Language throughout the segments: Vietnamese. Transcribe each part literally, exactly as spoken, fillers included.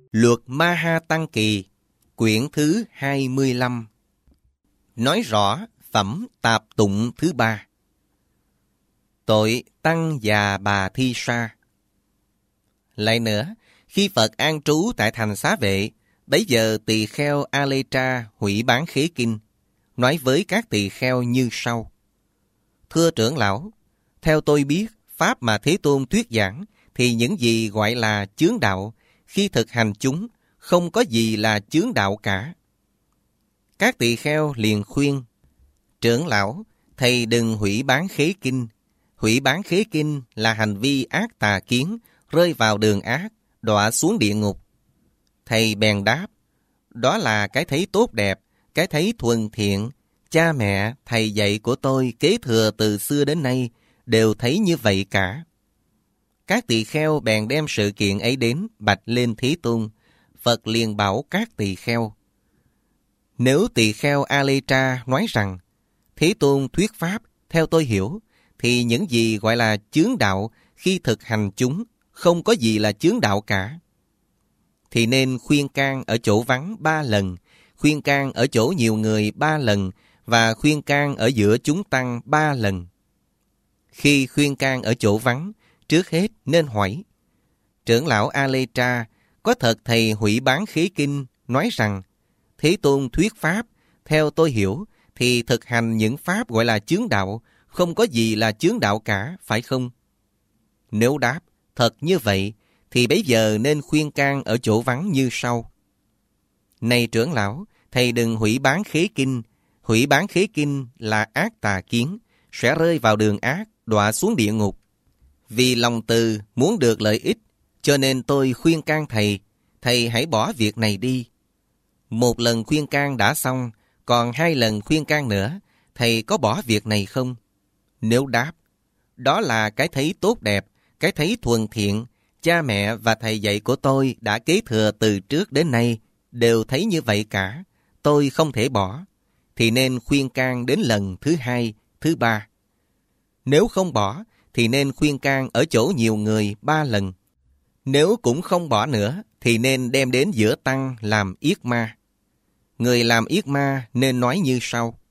Luật Ma Ha Tăng Kỳ, quyển thứ hai mươi lăm, nói rõ phẩm tạp tụng thứ ba. Tội Tăng Già Bà Thi Sa. Lại nữa, khi Phật an trú tại thành Xá Vệ, bấy giờ tỳ kheo A Lê Tra hủy bán khế kinh, nói với các tỳ kheo như sau: Thưa trưởng lão, theo tôi biết, pháp mà Thế Tôn thuyết giảng thì những gì gọi là chướng đạo, khi thực hành chúng, không có gì là chướng đạo cả. Các tỳ kheo liền khuyên: Trưởng lão, thầy đừng hủy bán khế kinh. Hủy bán khế kinh là hành vi ác tà kiến, rơi vào đường ác, đọa xuống địa ngục. Thầy bèn đáp: Đó là cái thấy tốt đẹp, cái thấy thuần thiện. Cha mẹ, thầy dạy của tôi kế thừa từ xưa đến nay đều thấy như vậy cả. Các tỳ kheo bèn đem sự kiện ấy đến bạch lên Thế Tôn. Phật liền bảo các tỳ kheo: Nếu tỳ kheo A Lê Tra nói rằng Thế Tôn thuyết pháp theo tôi hiểu, thì những gì gọi là chướng đạo khi thực hành chúng, không có gì là chướng đạo cả. Thì nên khuyên can ở chỗ vắng ba lần, khuyên can ở chỗ nhiều người ba lần, và khuyên can ở giữa chúng tăng ba lần. Khi khuyên can ở chỗ vắng, trước hết nên hỏi: Trưởng lão A Lê Tra, có thật thầy hủy bán khế kinh, nói rằng Thế Tôn thuyết pháp theo tôi hiểu, thì thực hành những pháp gọi là chướng đạo, không có gì là chướng đạo cả, phải không? Nếu đáp thật như vậy, thì bấy giờ nên khuyên can ở chỗ vắng như sau: Này trưởng lão, thầy đừng hủy bán khế kinh. Hủy bán khế kinh là ác tà kiến, sẽ rơi vào đường ác, đọa xuống địa ngục. Vì lòng từ muốn được lợi ích, cho nên tôi khuyên can thầy, thầy hãy bỏ việc này đi. Một lần khuyên can đã xong, còn hai lần khuyên can nữa, thầy có bỏ việc này không? Nếu đáp, đó là cái thấy tốt đẹp, cái thấy thuần thiện, cha mẹ và thầy dạy của tôi đã kế thừa từ trước đến nay, đều thấy như vậy cả, tôi không thể bỏ, thì nên khuyên can đến lần thứ hai, thứ ba. Nếu không bỏ, thì nên khuyên can ở chỗ nhiều người ba lần. Nếu cũng không bỏ nữa, thì nên đem đến giữa tăng làm yết ma. Người làm yết ma nên nói như sau: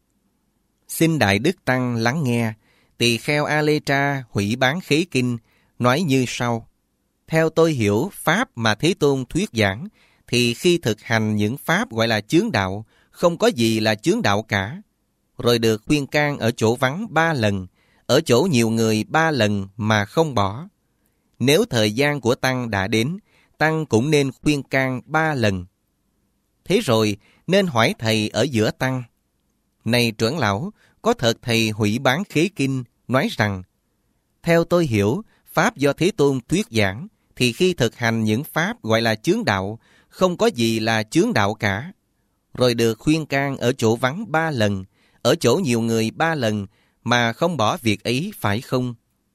Xin Đại Đức Tăng lắng nghe, tỳ kheo A Lê Tra hủy bán khế kinh, nói như sau: Theo tôi hiểu pháp mà Thế Tôn thuyết giảng, thì khi thực hành những pháp gọi là chướng đạo, không có gì là chướng đạo cả. Rồi được khuyên can ở chỗ vắng ba lần, ở chỗ nhiều người ba lần mà không bỏ. Nếu thời gian của Tăng đã đến, Tăng cũng nên khuyên can ba lần. Thế rồi nên hỏi thầy ở giữa Tăng: Này trưởng lão, có thật thầy hủy bán khế kinh, nói rằng theo tôi hiểu, pháp do Thế Tôn thuyết giảng, thì khi thực hành những pháp gọi là chướng đạo, không có gì là chướng đạo cả. Rồi được khuyên can ở chỗ vắng ba lần, ở chỗ nhiều người ba lần, mà không bỏ việc ấy, phải không?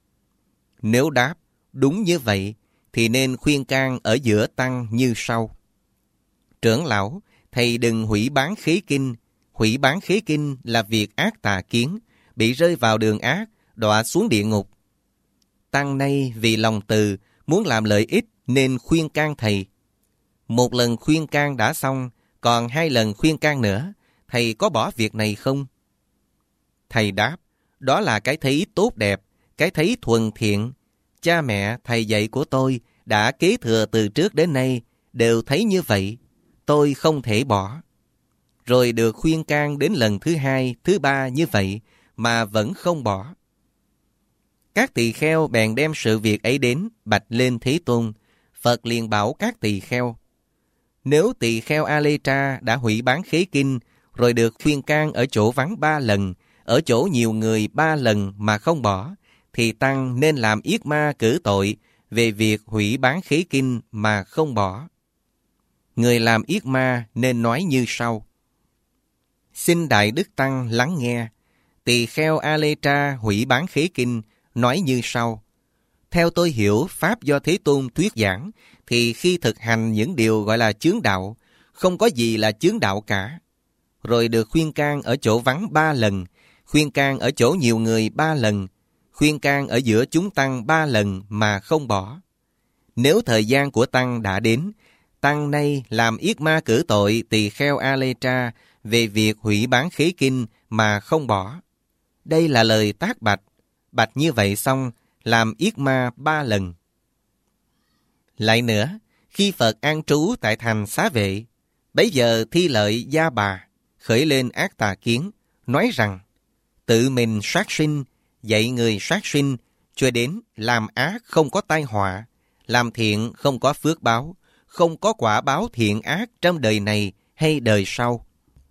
Nếu đáp đúng như vậy, thì nên khuyên can ở giữa tăng như sau: Trưởng lão, thầy đừng hủy bán khế kinh. Hủy bán khế kinh là việc ác tà kiến, bị rơi vào đường ác, đọa xuống địa ngục. Tăng nay vì lòng từ, muốn làm lợi ích nên khuyên can thầy. Một lần khuyên can đã xong, còn hai lần khuyên can nữa, thầy có bỏ việc này không? Thầy đáp, đó là cái thấy tốt đẹp, cái thấy thuần thiện. Cha mẹ, thầy dạy của tôi đã kế thừa từ trước đến nay, đều thấy như vậy, tôi không thể bỏ. Rồi được khuyên can đến lần thứ hai, thứ ba như vậy, mà vẫn không bỏ. Các tỳ kheo bèn đem sự việc ấy đến bạch lên Thế Tôn. Phật liền bảo các tỳ kheo: Nếu tỳ kheo A Lê Tra đã hủy bán khế kinh, rồi được khuyên can ở chỗ vắng ba lần, ở chỗ nhiều người ba lần mà không bỏ, thì tăng nên làm yết ma cử tội về việc hủy bán khế kinh mà không bỏ. Người làm yết ma nên nói như sau: Xin Đại Đức Tăng lắng nghe, tỳ kheo A Lê Tra hủy bán khế kinh, nói như sau: Theo tôi hiểu pháp do Thế Tôn thuyết giảng, thì khi thực hành những điều gọi là chướng đạo, không có gì là chướng đạo cả. Rồi được khuyên can ở chỗ vắng ba lần, khuyên can ở chỗ nhiều người ba lần, khuyên can ở giữa chúng tăng ba lần mà không bỏ. Nếu thời gian của tăng đã đến, Tăng nay làm yết ma cử tội tỳ kheo A-lê-tra về việc hủy bán khế kinh mà không bỏ. Đây là lời tác bạch. Bạch như vậy xong, làm yết ma ba lần. Lại nữa, khi Phật an trú tại thành Xá Vệ, bấy giờ Thi Lợi Gia Bà khởi lên ác tà kiến, nói rằng tự mình sát sinh, dạy người sát sinh, cho đến làm ác không có tai họa, làm thiện không có phước báo, không có quả báo thiện ác trong đời này hay đời sau.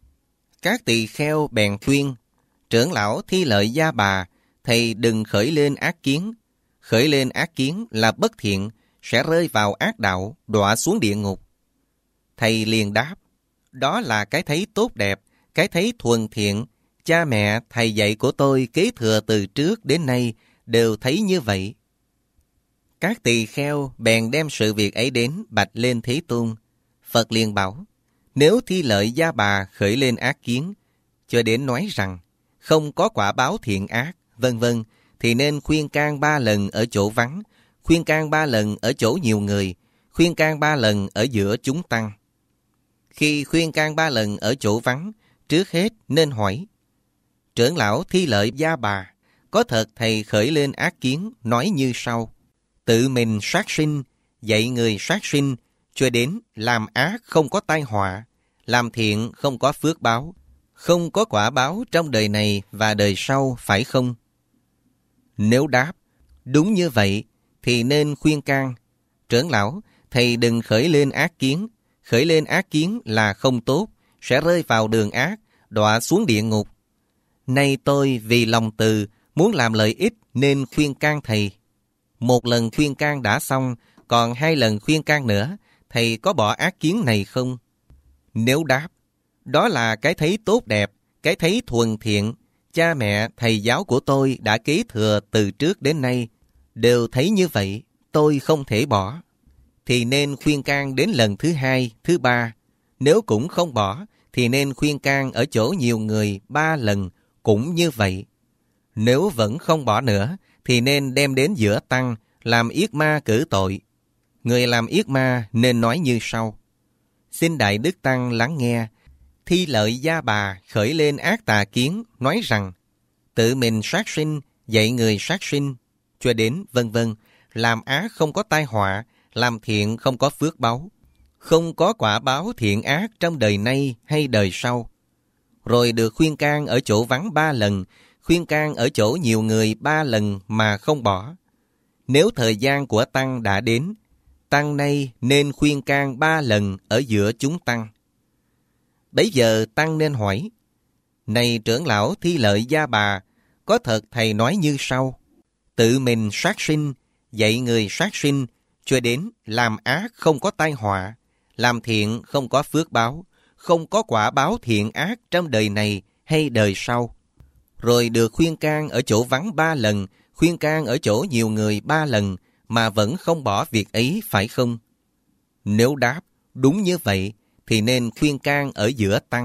Các tỳ kheo bèn khuyên, trưởng lão Thi Lợi Gia Bà, thầy đừng khởi lên ác kiến. Khởi lên ác kiến là bất thiện, sẽ rơi vào ác đạo, đọa xuống địa ngục. Thầy liền đáp, đó là cái thấy tốt đẹp, cái thấy thuần thiện. Cha mẹ, thầy dạy của tôi kế thừa từ trước đến nay đều thấy như vậy. Các tỳ kheo bèn đem sự việc ấy đến bạch lên Thế Tôn. Phật liền bảo, nếu Thi Lợi Gia Bà khởi lên ác kiến, cho đến nói rằng không có quả báo thiện ác, vân vân, thì nên khuyên can ba lần ở chỗ vắng, khuyên can ba lần ở chỗ nhiều người, khuyên can ba lần ở giữa chúng tăng. Khi khuyên can ba lần ở chỗ vắng, trước hết nên hỏi, trưởng lão Thi Lợi Gia Bà, có thật thầy khởi lên ác kiến nói như sau: tự mình sát sinh, dạy người sát sinh, cho đến làm ác không có tai họa, làm thiện không có phước báo, không có quả báo trong đời này và đời sau, phải không? Nếu đáp, đúng như vậy, thì nên khuyên can, trưởng lão, thầy đừng khởi lên ác kiến. Khởi lên ác kiến là không tốt, sẽ rơi vào đường ác, đọa xuống địa ngục. Nay tôi vì lòng từ, muốn làm lợi ích nên khuyên can thầy. Một lần khuyên can đã xong, còn hai lần khuyên can nữa, thầy có bỏ ác kiến này không? Nếu đáp, đó là cái thấy tốt đẹp, cái thấy thuần thiện, cha mẹ, thầy giáo của tôi đã kế thừa từ trước đến nay, đều thấy như vậy, tôi không thể bỏ. Thì nên khuyên can đến lần thứ hai, thứ ba. Nếu cũng không bỏ, thì nên khuyên can ở chỗ nhiều người ba lần, cũng như vậy. Nếu vẫn không bỏ nữa, thì nên đem đến giữa tăng, làm yết ma cử tội. Người làm yết ma nên nói như sau: xin Đại Đức Tăng lắng nghe. Thi Lợi Gia Bà khởi lên ác tà kiến, nói rằng tự mình sát sinh, dạy người sát sinh, cho đến vân vân, làm ác không có tai họa, làm thiện không có phước báo, không có quả báo thiện ác trong đời nay hay đời sau. Rồi được khuyên can ở chỗ vắng ba lần, khuyên can ở chỗ nhiều người ba lần mà không bỏ. Nếu thời gian của tăng đã đến, tăng nay nên khuyên can ba lần ở giữa chúng tăng. Bấy giờ tăng nên hỏi: này trưởng lão Thi Lợi Gia Bà, có thật thầy nói như sau: tự mình sát sinh, dạy người sát sinh, cho đến làm ác không có tai họa, làm thiện không có phước báo, không có quả báo thiện ác trong đời này hay đời sau. Rồi được khuyên can ở chỗ vắng ba lần, khuyên can ở chỗ nhiều người ba lần, mà vẫn không bỏ việc ấy, phải không? Nếu đáp đúng như vậy, thì nên khuyên can ở giữa tăng.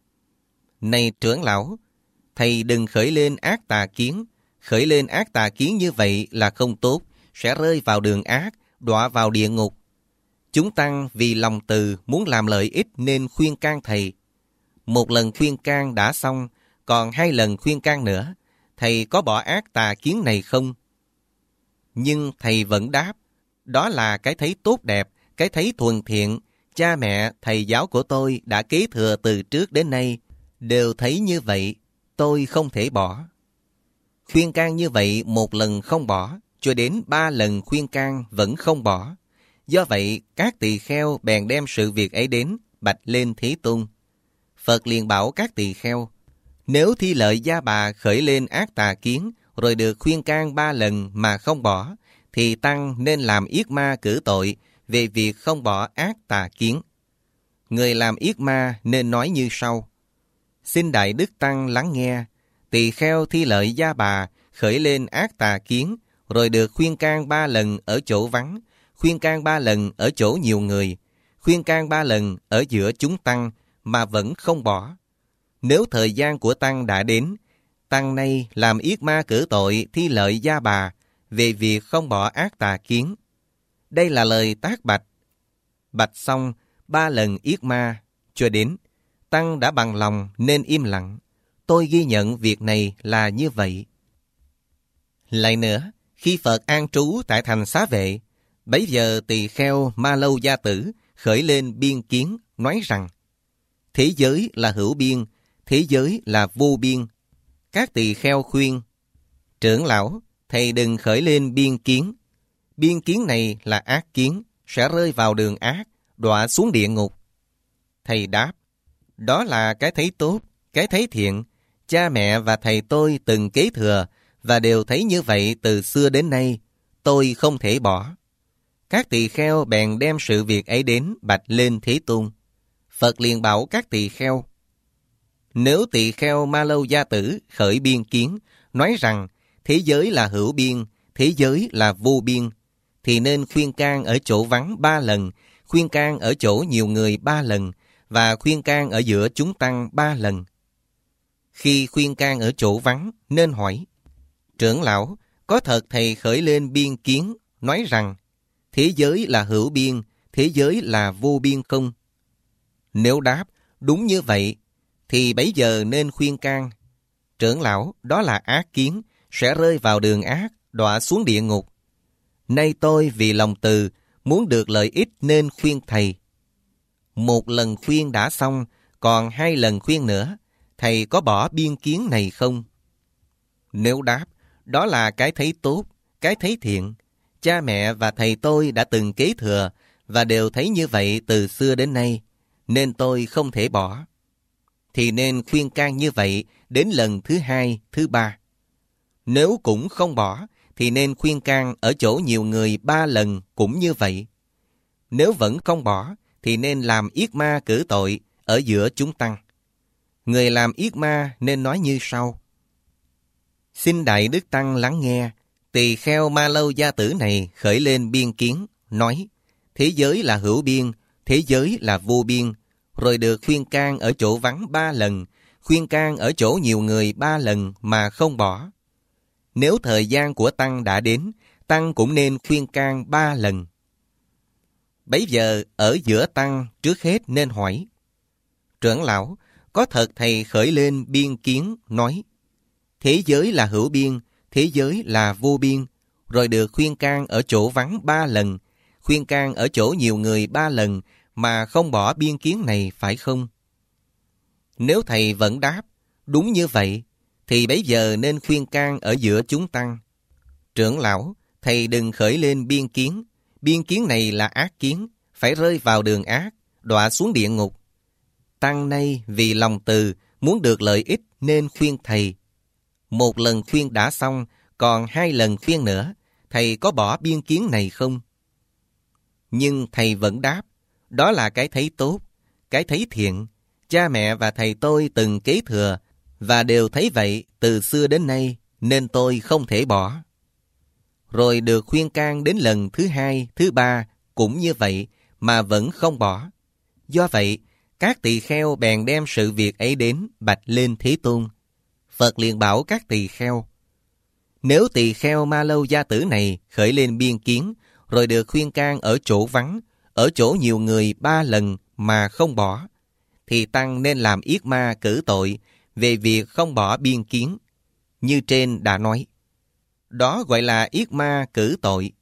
Này trưởng lão, thầy đừng khởi lên ác tà kiến. Khởi lên ác tà kiến như vậy là không tốt, sẽ rơi vào đường ác, đọa vào địa ngục. Chúng tăng vì lòng từ muốn làm lợi ích nên khuyên can thầy. Một lần khuyên can đã xong, còn hai lần khuyên can nữa, thầy có bỏ ác tà kiến này không? Nhưng thầy vẫn đáp, đó là cái thấy tốt đẹp, cái thấy thuần thiện, cha mẹ, thầy giáo của tôi đã kế thừa từ trước đến nay, đều thấy như vậy, tôi không thể bỏ. Khuyên can như vậy một lần không bỏ, cho đến ba lần khuyên can vẫn không bỏ. Do vậy, các tỳ kheo bèn đem sự việc ấy đến, bạch lên Thế Tôn. Phật liền bảo các tỳ kheo: nếu Thi Lợi Gia Bà khởi lên ác tà kiến, rồi được khuyên can ba lần mà không bỏ, thì tăng nên làm yết ma cử tội về việc không bỏ ác tà kiến. Người làm yết ma nên nói như sau: xin Đại Đức Tăng lắng nghe. Tỳ kheo Thi Lợi Gia Bà khởi lên ác tà kiến, rồi được khuyên can ba lần ở chỗ vắng, khuyên can ba lần ở chỗ nhiều người, khuyên can ba lần ở giữa chúng tăng, mà vẫn không bỏ. Nếu thời gian của tăng đã đến, tăng nay làm yết ma cử tội Thi Lợi Gia Bà về việc không bỏ ác tà kiến. Đây là lời tác bạch. bạch xong ba lần yết ma, cho đến Tăng đã bằng lòng nên im lặng. Tôi ghi nhận việc này là như vậy. Lại nữa, khi Phật an trú tại thành Xá Vệ, bấy giờ tỳ kheo Ma Lâu Gia Tử khởi lên biên kiến, nói rằng: thế giới là hữu biên, thế giới là vô biên. Các tỳ kheo khuyên: trưởng lão, thầy đừng khởi lên biên kiến. Biên kiến này là ác kiến, sẽ rơi vào đường ác, đọa xuống địa ngục. Thầy đáp: đó là cái thấy tốt, cái thấy thiện. Cha mẹ và thầy tôi từng kế thừa và đều thấy như vậy từ xưa đến nay. Tôi không thể bỏ. Các tỳ kheo bèn đem sự việc ấy đến bạch lên Thế Tôn. Phật liền bảo các tỳ kheo: nếu tỳ kheo Ma Lâu Gia Tử khởi biên kiến, nói rằng thế giới là hữu biên, thế giới là vô biên, thì nên khuyên can ở chỗ vắng ba lần, khuyên can ở chỗ nhiều người ba lần, và khuyên can ở giữa chúng tăng ba lần. Khi khuyên can ở chỗ vắng, nên hỏi: trưởng lão, có thật thầy khởi lên biên kiến, nói rằng thế giới là hữu biên, thế giới là vô biên không? Nếu đáp đúng như vậy, thì bấy giờ nên khuyên can: trưởng lão, đó là ác kiến, sẽ rơi vào đường ác, đọa xuống địa ngục. Nay tôi vì lòng từ, muốn được lợi ích nên khuyên thầy. Một lần khuyên đã xong, còn hai lần khuyên nữa, thầy có bỏ biên kiến này không? Nếu đáp, đó là cái thấy tốt, cái thấy thiện. Cha mẹ và thầy tôi đã từng kế thừa và đều thấy như vậy từ xưa đến nay, nên tôi không thể bỏ. Thì nên khuyên can như vậy đến lần thứ hai, thứ ba. Nếu cũng không bỏ, thì nên khuyên can ở chỗ nhiều người ba lần cũng như vậy. Nếu vẫn không bỏ, thì nên làm yết ma cử tội ở giữa chúng tăng. Người làm yết ma nên nói như sau: xin Đại Đức Tăng lắng nghe. Tỳ kheo Ma Lâu Gia Tử này khởi lên biên kiến, nói thế giới là hữu biên, thế giới là vô biên, rồi được khuyên can ở chỗ vắng ba lần, khuyên can ở chỗ nhiều người ba lần mà không bỏ. Nếu thời gian của Tăng đã đến, Tăng cũng nên khuyên can ba lần. Bấy giờ ở giữa Tăng trước hết nên hỏi: trưởng lão, có thật thầy khởi lên biên kiến, nói thế giới là hữu biên, thế giới là vô biên, rồi được khuyên can ở chỗ vắng ba lần, khuyên can ở chỗ nhiều người ba lần mà không bỏ biên kiến này phải không? Nếu thầy vẫn đáp đúng như vậy, thì bấy giờ nên khuyên can ở giữa chúng tăng: trưởng lão, thầy đừng khởi lên biên kiến. Biên kiến này là ác kiến, phải rơi vào đường ác, đọa xuống địa ngục. Tăng nay vì lòng từ, muốn được lợi ích nên khuyên thầy. Một lần khuyên đã xong, còn hai lần khuyên nữa, thầy có bỏ biên kiến này không? Nhưng thầy vẫn đáp, đó là cái thấy tốt, cái thấy thiện. Cha mẹ và thầy tôi từng kế thừa, và đều thấy vậy từ xưa đến nay, nên tôi không thể bỏ. Rồi được khuyên can đến lần thứ hai, thứ ba, cũng như vậy, mà vẫn không bỏ. Do vậy, các tỳ kheo bèn đem sự việc ấy đến bạch lên Thế Tôn. Phật liền bảo các tỳ kheo: nếu tỳ kheo Ma Lâu Gia Tử này khởi lên biên kiến, rồi được khuyên can ở chỗ vắng, ở chỗ nhiều người ba lần mà không bỏ, thì Tăng nên làm yết ma cử tội về việc không bỏ biên kiến, như trên đã nói. Đó gọi là yết ma cử tội.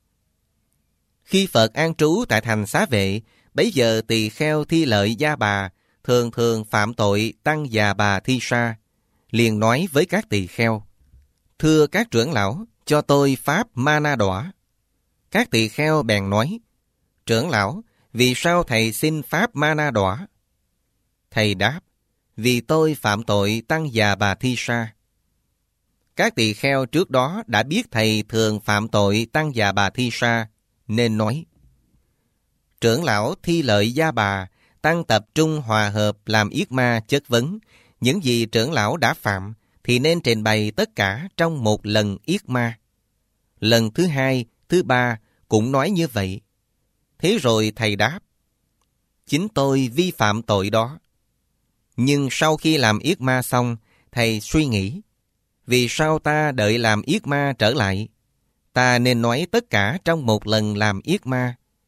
Khi Phật an trú tại thành Xá Vệ, bấy giờ tỳ kheo Thi Lợi Gia Bà thường thường phạm tội Tăng Già Bà Thi Sa, liền nói với các tỳ kheo: thưa các trưởng lão, cho tôi pháp ma na đọa. Các tỳ kheo bèn nói: trưởng lão, vì sao thầy xin pháp ma na đọa? Thầy đáp: vì tôi phạm tội Tăng Già Bà Thi Sa. Các tỳ kheo trước đó đã biết thầy thường phạm tội Tăng Già Bà Thi Sa, nên nói: trưởng lão Thi Lợi Gia Bà, Tăng tập trung hòa hợp làm yết ma chất vấn. Những gì trưởng lão đã phạm thì nên trình bày tất cả trong một lần yết ma. Lần thứ hai, thứ ba cũng nói như vậy. Thế rồi thầy đáp: chính tôi vi phạm tội đó. Nhưng sau khi làm yết ma xong, thầy suy nghĩ: vì sao ta đợi làm yết ma trở lại? Ta nên nói tất cả trong một lần làm yết ma.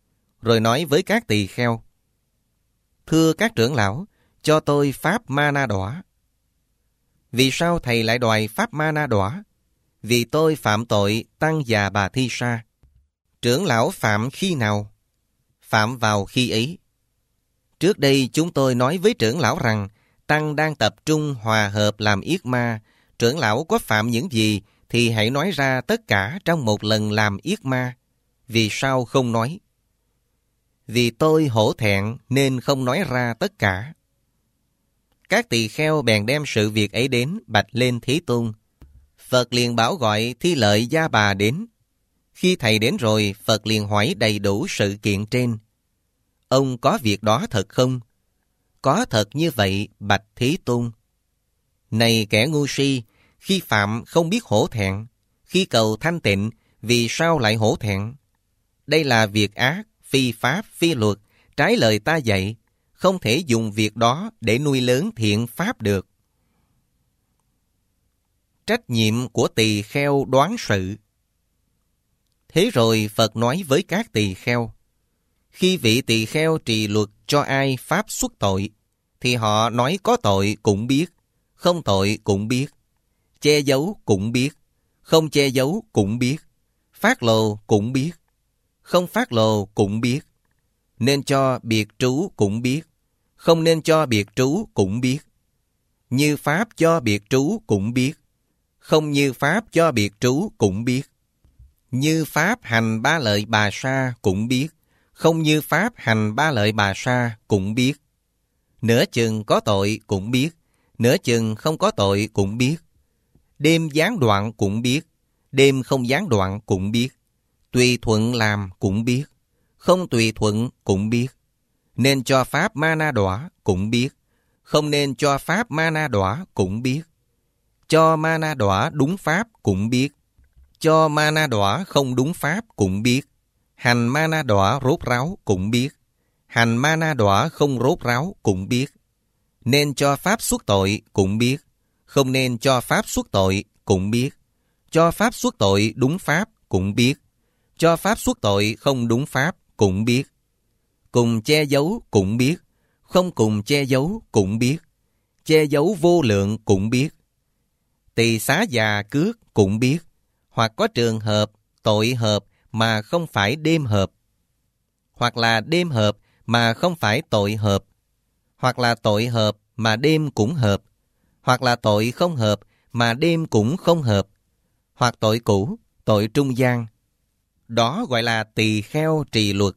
rồi nói với các tỳ kheo: Thưa các trưởng lão, cho tôi pháp mana đỏ. Vì sao thầy lại đòi pháp mana đỏ? Vì tôi phạm tội Tăng Già Bà Thi Sa. Trưởng lão phạm khi nào? Phạm vào khi ấy. Trước đây chúng tôi nói với trưởng lão rằng Tăng đang tập trung hòa hợp làm yết ma. Trưởng lão có phạm những gì thì hãy nói ra tất cả trong một lần làm yết ma. Vì sao không nói? Vì tôi hổ thẹn nên không nói ra tất cả. Các tỳ kheo bèn đem sự việc ấy đến bạch lên Thế Tôn. Phật liền bảo gọi Thi Lợi Gia Bà đến. Khi thầy đến rồi, Phật liền hỏi đầy đủ sự kiện trên. Ông có việc đó thật không? Có thật như vậy, bạch Thế Tôn. Này kẻ ngu si, khi phạm không biết hổ thẹn, khi cầu thanh tịnh, vì sao lại hổ thẹn? Đây là việc ác, phi pháp, phi luật, trái lời ta dạy, không thể dùng việc đó để nuôi lớn thiện pháp được. Trách nhiệm của tỳ kheo đoán sự. Thế rồi Phật nói với các tỳ kheo, khi vị tỳ kheo trì luật cho ai pháp xuất tội, thì họ nói có tội cũng biết, không tội cũng biết, che giấu cũng biết, không che giấu cũng biết, phát lộ cũng biết, không phát lộ cũng biết, nên cho biệt trú cũng biết, không nên cho biệt trú cũng biết, như pháp cho biệt trú cũng biết, không như pháp cho biệt trú cũng biết, như pháp hành ba lợi bà sa cũng biết, không như pháp hành ba lợi bà sa cũng biết. Nửa chừng có tội cũng biết, nửa chừng không có tội cũng biết. Đêm gián đoạn cũng biết, đêm không gián đoạn cũng biết. Tùy thuận làm cũng biết, không tùy thuận cũng biết. Nên cho pháp mana đỏ cũng biết, không nên cho pháp mana đỏ cũng biết. Cho mana đỏ đúng pháp cũng biết, cho mana đỏ không đúng pháp cũng biết. Hành mana đỏ rốt ráo cũng biết, hành mana đỏ không rốt ráo cũng biết. Nên cho pháp xuất tội cũng biết, không nên cho pháp xuất tội cũng biết. Cho pháp xuất tội đúng pháp cũng biết, cho pháp xuất tội không đúng pháp cũng biết. Cùng che giấu cũng biết, không cùng che giấu cũng biết. Che giấu vô lượng cũng biết. Tỳ xá già cước cũng biết, hoặc có trường hợp tội hợp mà không phải đêm hợp, hoặc là đêm hợp mà không phải tội hợp, hoặc là tội hợp mà đêm cũng hợp, hoặc là tội không hợp mà đêm cũng không hợp, hoặc tội cũ, tội trung gian. Đó gọi là tỳ kheo trì luật.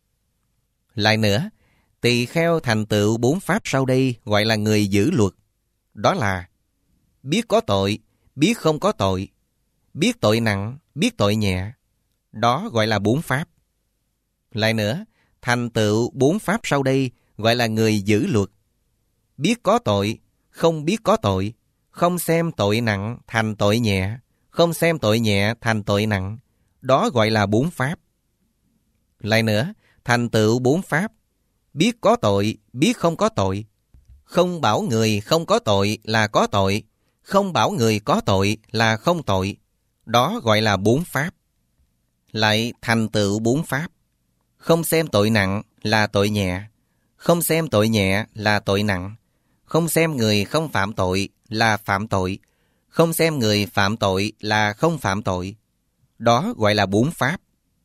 Lại nữa, tỳ kheo thành tựu bốn pháp sau đây gọi là người giữ luật. Đó là biết có tội, biết không có tội, biết tội nặng, biết tội nhẹ. Đó gọi là bốn pháp. Lại nữa, thành tựu bốn pháp sau đây gọi là người giữ luật. Biết có tội, không biết có tội, không xem tội nặng thành tội nhẹ, không xem tội nhẹ thành tội nặng. Đó gọi là bốn pháp. Lại nữa, thành tựu bốn pháp. Biết có tội, biết không có tội. Không bảo người không có tội là có tội, không bảo người có tội là không tội. Đó gọi là bốn pháp. Lại thành tựu bốn pháp. Không xem tội nặng là tội nhẹ, không xem tội nhẹ là tội nặng, không xem người không phạm tội là phạm tội, không xem người phạm tội là không phạm tội. Đó gọi là bốn pháp.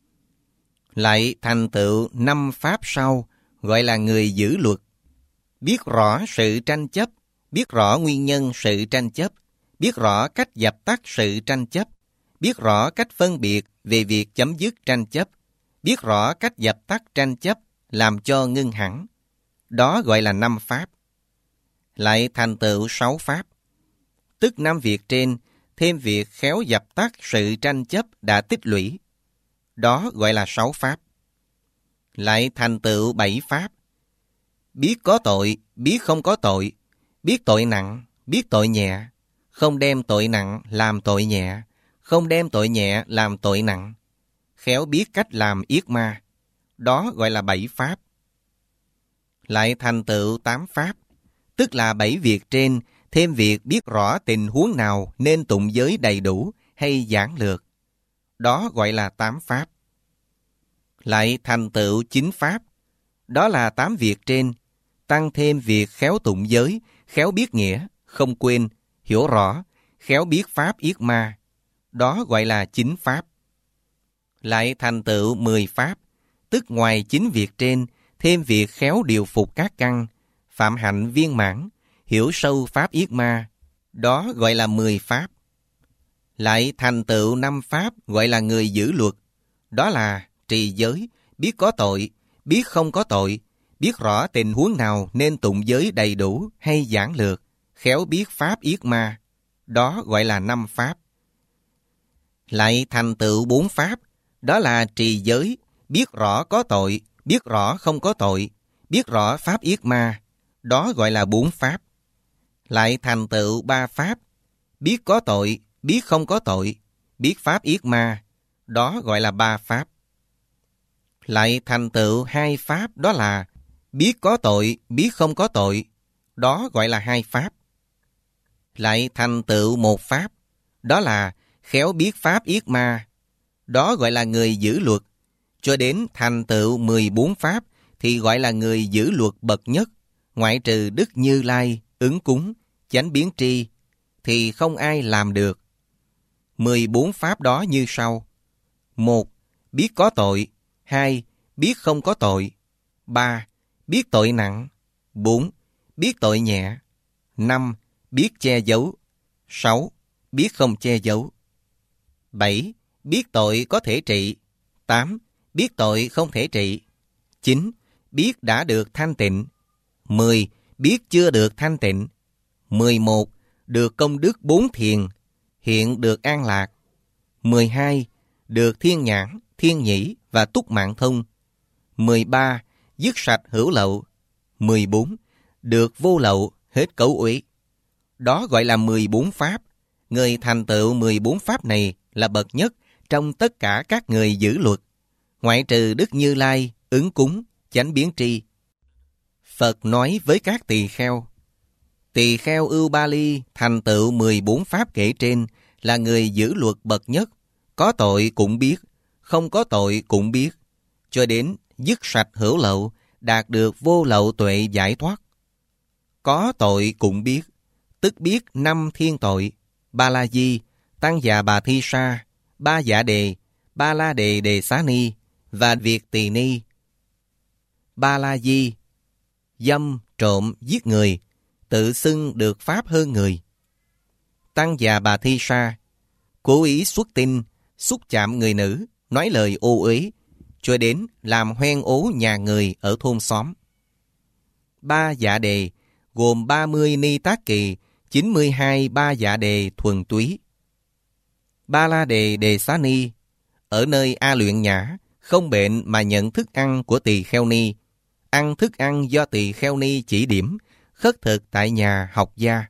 Lại thành tựu năm pháp sau gọi là người giữ luật. Biết rõ sự tranh chấp, biết rõ nguyên nhân sự tranh chấp, biết rõ cách dập tắt sự tranh chấp, biết rõ cách phân biệt về việc chấm dứt tranh chấp, biết rõ cách dập tắt tranh chấp làm cho ngưng hẳn. Đó gọi là năm pháp. Lại thành tựu sáu pháp. Tức năm việc trên, thêm việc khéo dập tắt sự tranh chấp đã tích lũy. Đó gọi là sáu pháp. Lại thành tựu bảy pháp. Biết có tội, biết không có tội, biết tội nặng, biết tội nhẹ, không đem tội nặng làm tội nhẹ, không đem tội nhẹ làm tội nặng, khéo biết cách làm yết ma. Đó gọi là bảy pháp. Lại thành tựu tám pháp, tức là bảy việc trên, thêm việc biết rõ tình huống nào nên tụng giới đầy đủ hay giản lược. Đó gọi là tám pháp. lại thành tựu chính pháp. Đó là tám việc trên, tăng thêm việc khéo tụng giới, khéo biết nghĩa, không quên, hiểu rõ, khéo biết pháp yết ma. Đó gọi là chính pháp. Lại thành tựu mười pháp, tức ngoài chín việc trên, thêm việc khéo điều phục các căn, phạm hạnh viên mãn, hiểu sâu pháp yết ma. Đó gọi là mười pháp. Lại thành tựu năm pháp gọi là người giữ luật. Đó là trì giới, biết có tội, biết không có tội, biết rõ tình huống nào nên tụng giới đầy đủ hay giản lược, khéo biết pháp yết ma. Đó gọi là năm pháp. Lại thành tựu bốn pháp, đó là trì giới, biết rõ có tội, biết rõ không có tội, biết rõ pháp yết ma. Đó gọi là bốn pháp. Lại thành tựu ba pháp, biết có tội, biết không có tội, biết pháp yết ma. Đó gọi là ba pháp. Lại thành tựu hai pháp, đó là biết có tội, biết không có tội. Đó gọi là hai pháp. Lại thành tựu một pháp, đó là khéo biết pháp yết ma. Đó gọi là người giữ luật. Cho đến thành tựu mười bốn pháp thì gọi là người giữ luật bậc nhất. Ngoại trừ Đức Như Lai, ứng cúng, chánh biến tri, thì không ai làm được. mười bốn pháp đó như sau. Một, biết có tội. Hai, biết không có tội. Ba, biết tội nặng. Bốn, biết tội nhẹ. Năm, biết che giấu. Sáu, biết không che giấu. Bảy, biết tội có thể trị. Tám, biết tội không thể trị. Chín, biết đã được thanh tịnh. Mười, biết chưa được thanh tịnh. Mười một, được công đức bốn thiền, hiện được an lạc. Mười hai, được thiên nhãn, thiên nhĩ và túc mạng thông. Mười ba, dứt sạch hữu lậu. Mười bốn, được vô lậu, hết cấu uế. Đó gọi là mười bốn pháp. Người thành tựu mười bốn pháp này là bậc nhất trong tất cả các người giữ luật, ngoại trừ Đức Như Lai, ứng cúng, chánh biến tri. Phật nói với các tỳ kheo, tỳ kheo Ưu Ba Ly thành tựu mười bốn pháp kể trên là người giữ luật bậc nhất, có tội cũng biết, không có tội cũng biết, cho đến dứt sạch hữu lậu, đạt được vô lậu tuệ giải thoát. Có tội cũng biết, tức biết năm thiên tội, Ba La Di, Tăng Già Bà Thi Sa, Ba Dạ Đề, Ba La Đề Đề Xá Ni và Việt Tỳ Ni. Ba La Di, dâm, trộm, giết người, tự xưng được pháp hơn người. Tăng Già Bà Thi Sa, cố ý xuất tinh, xúc chạm người nữ, nói lời ô uế, cho đến làm hoen ố nhà người ở thôn xóm. Ba Dạ Đề gồm ba mươi ni tác kỳ, chín mươi hai ba dạ đề thuần túy. Ba La Đề Đề Xá Ni, ở nơi A Luyện Nhã, không bệnh mà nhận thức ăn của tỳ kheo ni, ăn thức ăn do tỳ kheo ni chỉ điểm, khất thực tại nhà học gia.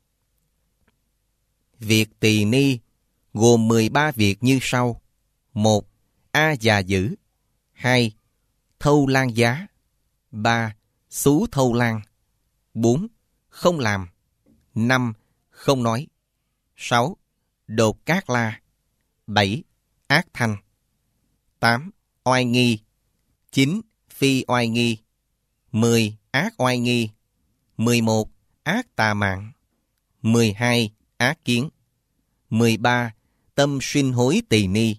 Việc tỳ ni gồm mười ba việc như sau. Một, A già giữ. Hai, thâu lan giá. Ba, xú thâu lan. Bốn, không làm. Năm, không nói. Sáu, đột cát la. Bảy, ác thanh. Tám, oai nghi. Chín, phi oai nghi. Mười, ác oai nghi. Mười một, ác tà mạng. Mười hai, ác kiến. Mười ba, tâm sinh hối tỳ ni.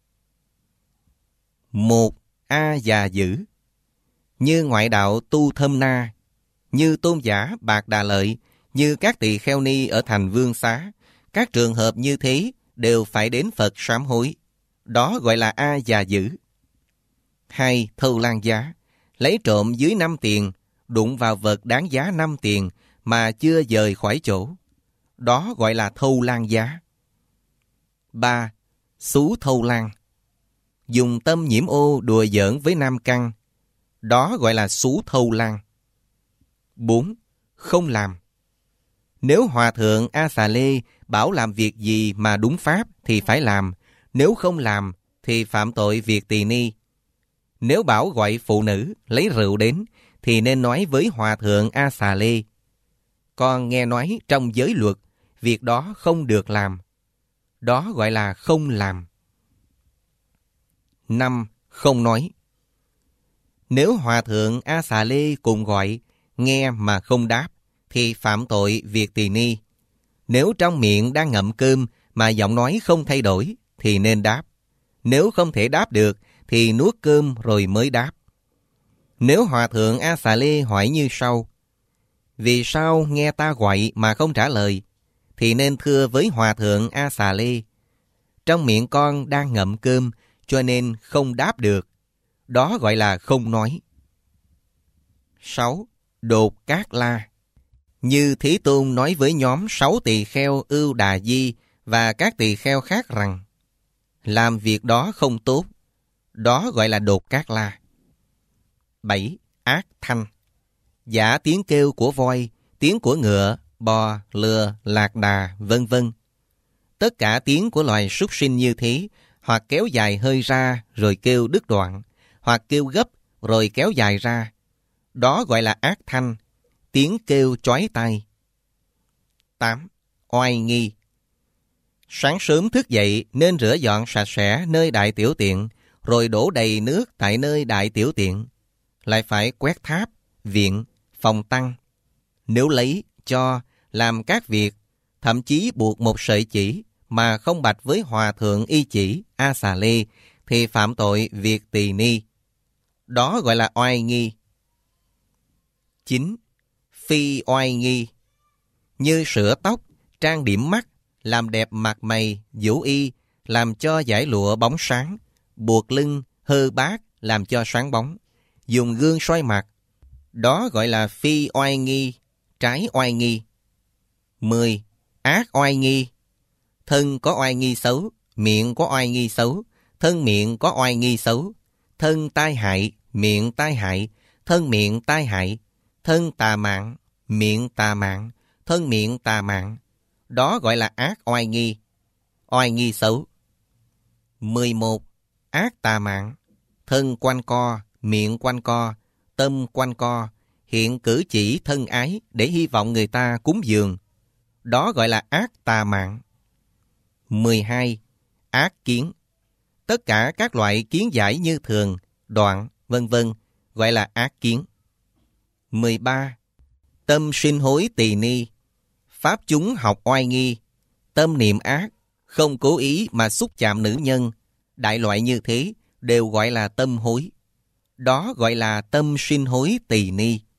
Một, A già giữ. Như ngoại đạo Tu Thâm Na, như tôn giả Bạc Đà Lợi, như các tỳ kheo ni ở thành Vương Xá, các trường hợp như thế đều phải đến Phật sám hối. Đó gọi là A già giữ. Hai, thâu lan giá. Lấy trộm dưới năm tiền, đụng vào vật đáng giá năm tiền mà chưa dời khỏi chỗ. Đó gọi là thâu lan giá. Ba, xú thâu lan. Dùng tâm nhiễm ô đùa giỡn với nam căn. Đó gọi là xú thâu lan. Bốn, không làm. Nếu Hòa Thượng A Xà Lê bảo làm việc gì mà đúng pháp thì phải làm. Nếu không làm thì phạm tội việc tỳ ni. Nếu bảo gọi phụ nữ lấy rượu đến thì nên nói với Hòa Thượng A Xà Lê. Con nghe nói trong giới luật, việc đó không được làm. Đó gọi là không làm. Năm, không nói. Nếu Hòa thượng A Xà Lê cùng gọi, nghe mà không đáp, thì phạm tội việc tỳ ni. Nếu trong miệng đang ngậm cơm mà giọng nói không thay đổi, thì nên đáp. Nếu không thể đáp được, thì nuốt cơm rồi mới đáp. Nếu Hòa thượng A Xà Lê hỏi như sau: vì sao nghe ta gọi mà không trả lời? Thì nên thưa với Hòa thượng A Xà Lê: trong miệng con đang ngậm cơm, cho nên không đáp được. Đó gọi là không nói. sáu. Đột Cát La. Như Thế Tôn nói với nhóm sáu tỳ kheo Ưu Đà Di và các tỳ kheo khác rằng làm việc đó không tốt. Đó gọi là đột Cát La. bảy. Ác thanh. Giả tiếng kêu của voi, tiếng của ngựa, bò, lừa, lạc đà, vân vân. Tất cả tiếng của loài súc sinh như thế, hoặc kéo dài hơi ra rồi kêu đứt đoạn, hoặc kêu gấp rồi kéo dài ra. Đó gọi là ác thanh, tiếng kêu chói tai. tám. Oai nghi. Sáng sớm thức dậy nên rửa dọn sạch sẽ nơi đại tiểu tiện, rồi đổ đầy nước tại nơi đại tiểu tiện. Lại phải quét tháp, viện, phòng tăng. Nếu lấy, cho, làm các việc, thậm chí buộc một sợi chỉ mà không bạch với Hòa thượng Y Chỉ A Xà Lê, thì phạm tội việc tỳ ni. Đó gọi là oai nghi. chín. Phi oai nghi. Như sửa tóc, trang điểm mắt, làm đẹp mặt mày, vũ y, làm cho dải lụa bóng sáng, buộc lưng, hơ bát, làm cho sáng bóng, dùng gương soi mặt. Đó gọi là phi oai nghi, trái oai nghi. mười. Ác oai nghi. Thân có oai nghi xấu, miệng có oai nghi xấu, thân miệng có oai nghi xấu, thân tai hại, miệng tai hại, thân miệng tai hại, thân tà mạng, miệng tà mạng, thân miệng tà mạng. Đó gọi là ác oai nghi, oai nghi xấu. mười một. Ác tà mạng. Thân quanh co, miệng quanh co, tâm quanh co, hiện cử chỉ thân ái để hy vọng người ta cúng dường. Đó gọi là ác tà mạng. mười hai. Ác kiến. Tất cả các loại kiến giải như thường, đoạn, vân vân gọi là ác kiến. mười ba. Tâm sinh hối tỳ ni. Pháp chúng học oai nghi, tâm niệm ác, không cố ý mà xúc chạm nữ nhân. Đại loại như thế đều gọi là tâm hối. Đó gọi là tâm sinh hối tỳ ni.